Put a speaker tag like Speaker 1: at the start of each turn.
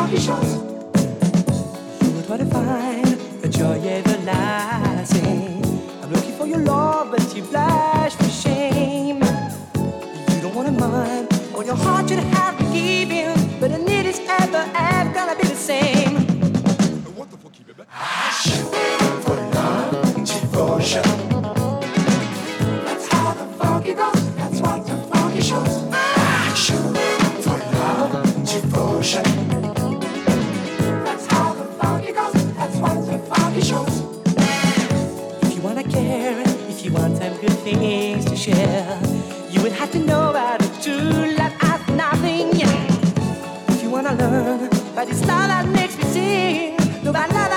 Speaker 1: funky shows. You would try to find the joy everlasting. I'm looking for your love, but you blush for shame. You don't wanna mind, or your heart should have been given, but the need is ever gonna be the same.
Speaker 2: What the fuck, baby?
Speaker 1: I shoot for love, devotion. That's how the funky goes. That's what the funky shows. I shoot for love, devotion. That's how the funky goes. That's what the funky shows. If you wanna care, if you want some good things to share, you would have to know about the true love as nothing. If you wanna learn about this love that makes me sing, no, about love